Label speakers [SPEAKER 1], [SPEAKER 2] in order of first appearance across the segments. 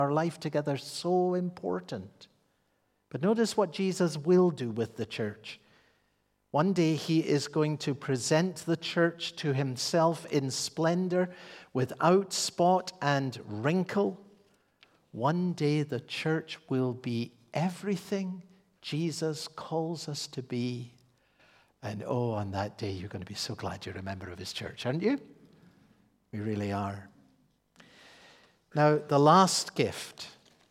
[SPEAKER 1] our life together so important. But notice what Jesus will do with the church. One day he is going to present the church to himself in splendor, without spot and wrinkle. One day the church will be everything Jesus calls us to be. And oh, on that day, you're going to be so glad you're a member of his church, aren't you? We really are. Now, the last gift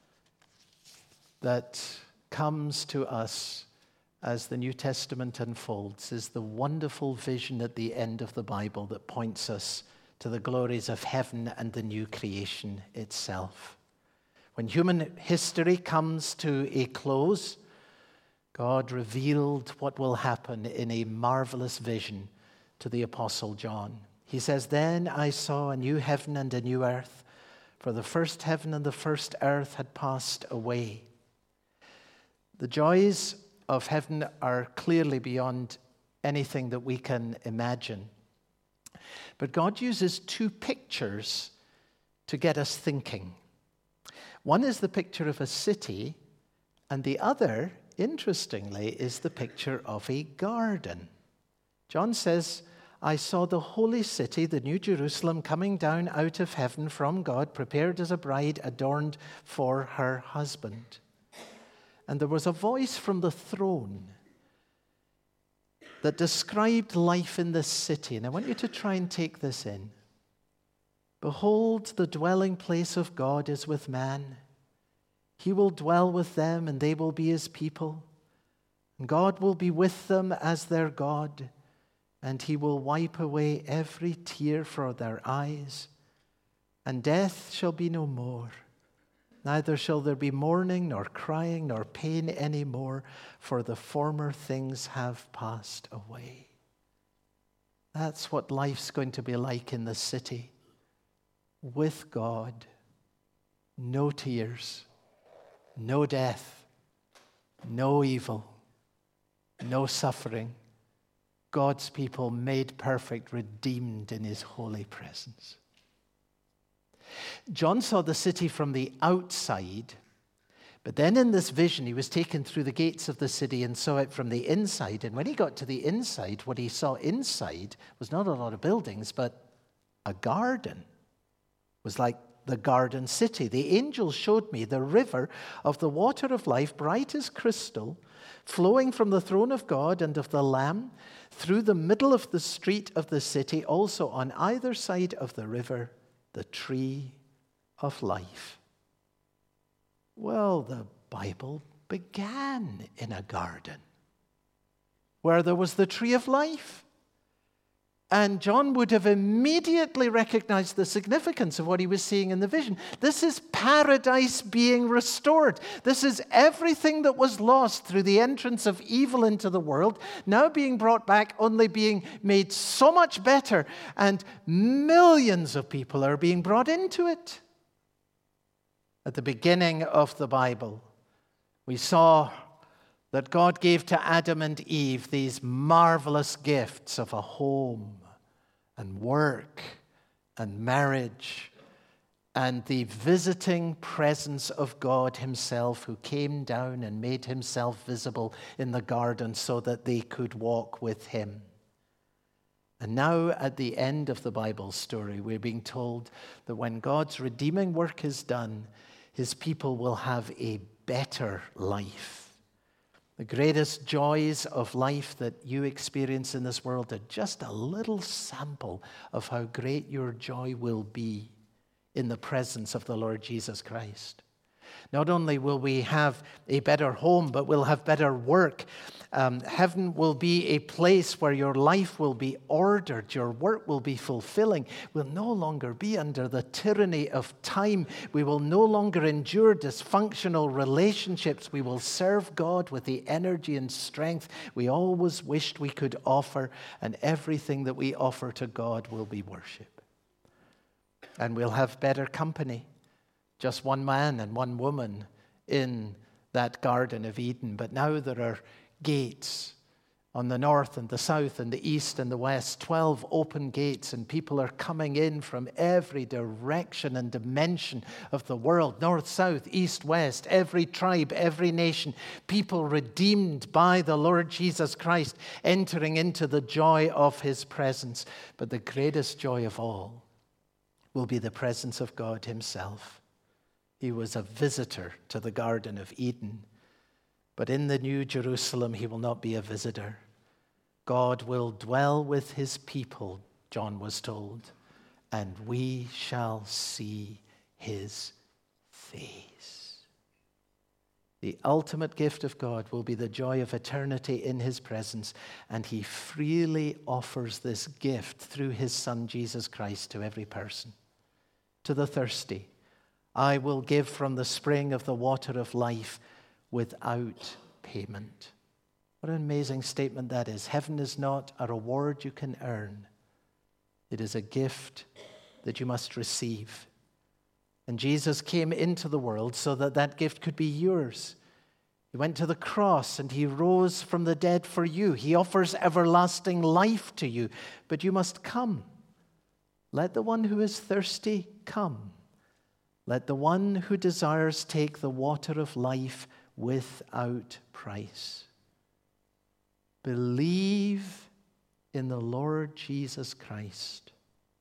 [SPEAKER 1] that comes to us as the New Testament unfolds is the wonderful vision at the end of the Bible that points us to the glories of heaven and the new creation itself. When human history comes to a close, God revealed what will happen in a marvelous vision to the Apostle John. He says, "Then I saw a new heaven and a new earth, for the first heaven and the first earth had passed away." The joys of heaven are clearly beyond anything that we can imagine. But God uses two pictures to get us thinking. One is the picture of a city, and the other, interestingly, is the picture of a garden. John says, "I saw the holy city, the New Jerusalem, coming down out of heaven from God, prepared as a bride adorned for her husband. And there was a voice from the throne that described life in this city." And I want you to try and take this in. "Behold, the dwelling place of God is with man. He will dwell with them, and they will be his people. And God will be with them as their God, and he will wipe away every tear from their eyes. And death shall be no more. Neither shall there be mourning, nor crying, nor pain any more, for the former things have passed away." That's what life's going to be like in the city. With God, no tears, no death, no evil, no suffering. God's people made perfect, redeemed in his holy presence. John saw the city from the outside, but then in this vision, he was taken through the gates of the city and saw it from the inside. And when he got to the inside, what he saw inside was not a lot of buildings, but a garden. It was like the garden city. "The angel showed me the river of the water of life, bright as crystal, flowing from the throne of God and of the Lamb, through the middle of the street of the city, also on either side of the river, the tree of life." Well, the Bible began in a garden where there was the tree of life. And John would have immediately recognized the significance of what he was seeing in the vision. This is paradise being restored. This is everything that was lost through the entrance of evil into the world, now being brought back, only being made so much better. And millions of people are being brought into it. At the beginning of the Bible, we saw that God gave to Adam and Eve these marvelous gifts of a home and work and marriage and the visiting presence of God himself, who came down and made himself visible in the garden so that they could walk with him. And now at the end of the Bible story, we're being told that when God's redeeming work is done, his people will have a better life. The greatest joys of life that you experience in this world are just a little sample of how great your joy will be in the presence of the Lord Jesus Christ. Not only will we have a better home, but we'll have better work. Heaven will be a place where your life will be ordered, your work will be fulfilling. We'll no longer be under the tyranny of time. We will no longer endure dysfunctional relationships. We will serve God with the energy and strength we always wished we could offer, and everything that we offer to God will be worship. And we'll have better company. Just one man and one woman in that Garden of Eden. But now there are gates On the north and the south and the east and the west, 12 open gates, and people are coming in from every direction and dimension of the world. North, south, east, west, every tribe, every nation. People redeemed by the Lord Jesus Christ, entering into the joy of his presence. But the greatest joy of all will be the presence of God himself. He was a visitor to the Garden of Eden. But in the New Jerusalem, he will not be a visitor. God will dwell with his people, John was told, and we shall see his face. The ultimate gift of God will be the joy of eternity in his presence, and he freely offers this gift through his Son, Jesus Christ, to every person. To the thirsty, I will give from the spring of the water of life without payment. What an amazing statement that is. Heaven is not a reward you can earn. It is a gift that you must receive. And Jesus came into the world so that that gift could be yours. He went to the cross and he rose from the dead for you. He offers everlasting life to you, but you must come. Let the one who is thirsty come. Let the one who desires take the water of life without price. Believe in the Lord Jesus Christ.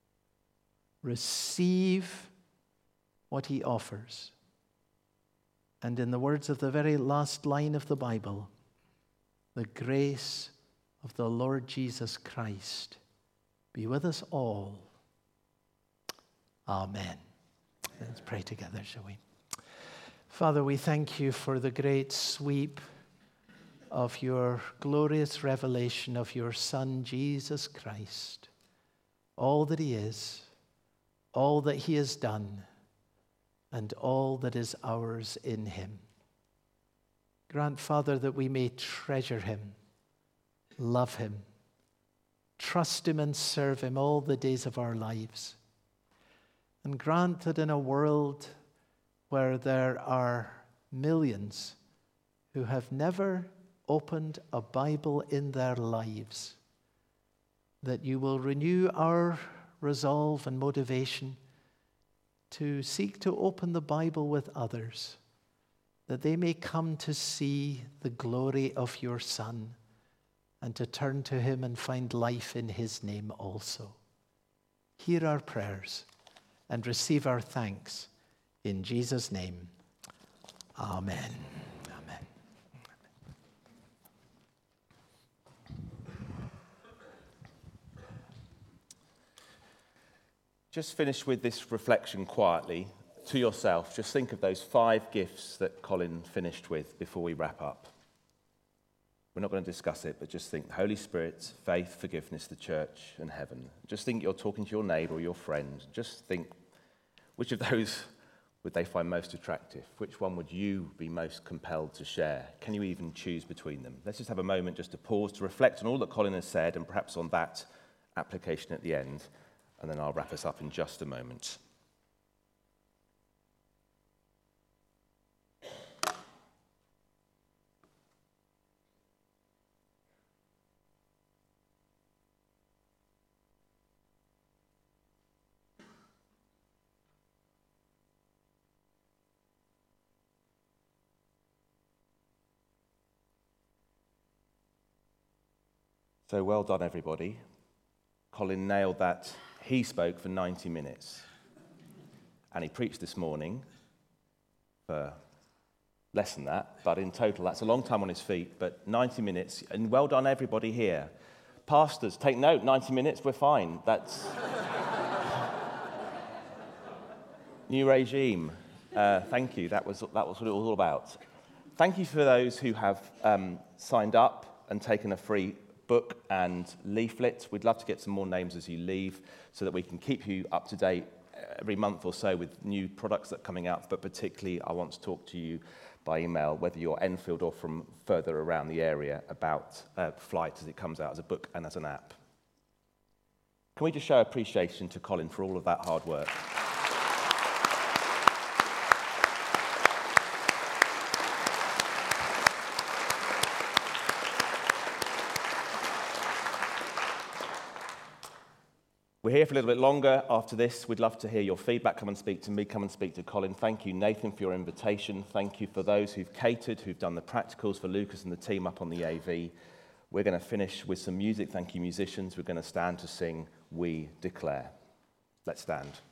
[SPEAKER 1] Receive what he offers. And in the words of the very last line of the Bible, the grace of the Lord Jesus Christ be with us all. Amen. Let's pray together, shall we? Father, we thank you for the great sweep of your glorious revelation of your Son, Jesus Christ. All that he is, all that he has done, and all that is ours in him. Grant, Father, that we may treasure him, love him, trust him and serve him all the days of our lives. And grant that in a world where there are millions who have never opened a Bible in their lives, that you will renew our resolve and motivation to seek to open the Bible with others, that they may come to see the glory of your Son and to turn to him and find life in his name also. Hear our prayers and receive our thanks. In Jesus' name, amen. Amen.
[SPEAKER 2] Just finish with this reflection quietly to yourself. Just think of those 5 gifts that Colin finished with before we wrap up. We're not going to discuss it, but just think Holy Spirit, faith, forgiveness, the church, and heaven. Just think you're talking to your neighbour or your friend. Just think, which of those would they find most attractive? Which one would you be most compelled to share? Can you even choose between them? Let's just have a moment just to pause, to reflect on all that Colin has said, and perhaps on that application at the end, and then I'll wrap us up in just a moment. So well done, everybody. Colin nailed that. He spoke for 90 minutes. And he preached this morning for less than that. But in total, that's a long time on his feet. But 90 minutes. And well done, everybody here. Pastors, take note. 90 minutes, we're fine. That's new regime. Thank you. That was what it was all about. Thank you for those who have signed up and taken a free book and leaflet. We'd love to get some more names as you leave so that we can keep you up to date every month or so with new products that are coming out, but particularly I want to talk to you by email, whether you're Enfield or from further around the area, about Flight as it comes out as a book and as an app. Can we just show appreciation to Colin for all of that hard work? We're here for a little bit longer after this. We'd love to hear your feedback. Come and speak to me. Come and speak to Colin. Thank you, Nathan, for your invitation. Thank you for those who've catered, who've done the practicals, for Lucas and the team up on the AV. We're going to finish with some music. Thank you, musicians. We're going to stand to sing We Declare. Let's stand.